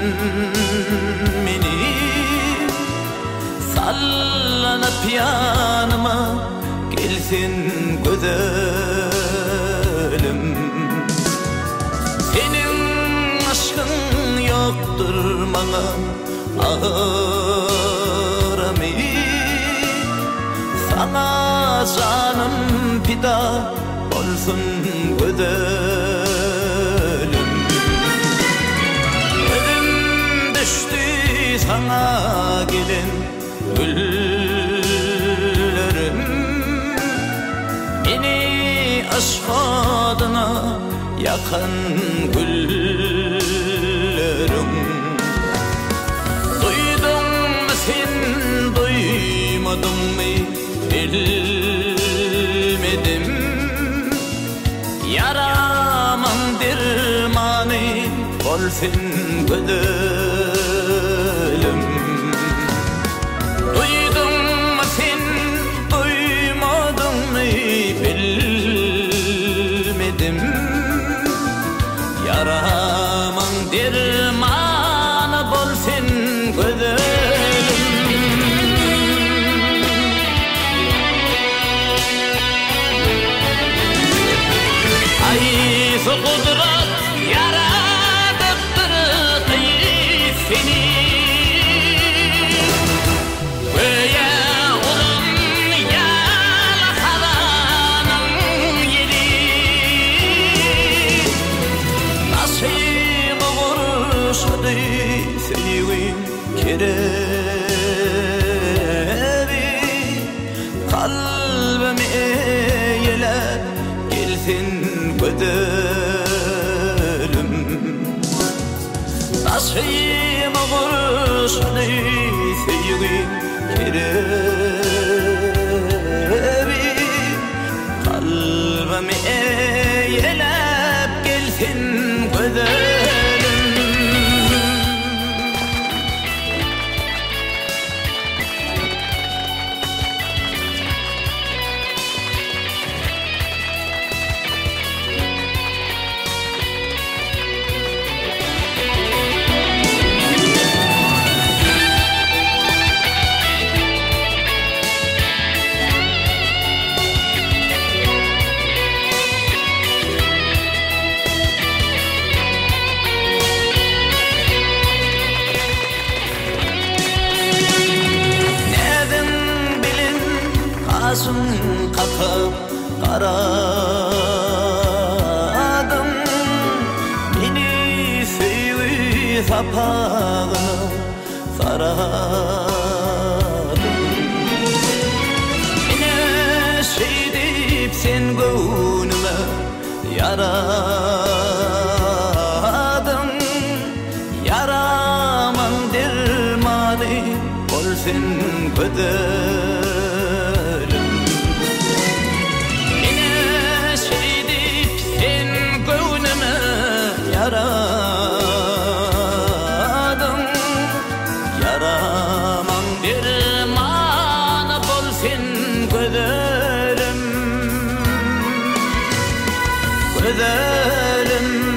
meni sallanıp yanıma gelsin güzelim. Senin aşkın yoktur bana ağrami, sana canım fida olsun güzelim. Özüm düştü sana gelin güllerim, beni aşk adına yakan güllerim. Duydun mu sen, duymadın mı bilmedim. Yaramın dermanı olsun güzelim. Duydun mu sen, duymadın mı bilmedim. Yaramın dermanı olsun güzelim. Ay su kudret yaratıktır seni, böyle ulum yalakalanın yeri. Nasip vuruşadı sevgin kerevi, kalbimi eğiler gelsin güzelim. Nasip vuruşadı sevgin kerevi, kalbimi eğiler gelsin güzelim. Asım kakıp karadım, beni sevi sapağını saradım. Yine şeydip sen gönlüme yaradım. Yaramın dermanı olsun güzelim. Yaradım, yaramın dermanı olsun güzelim, güzelim.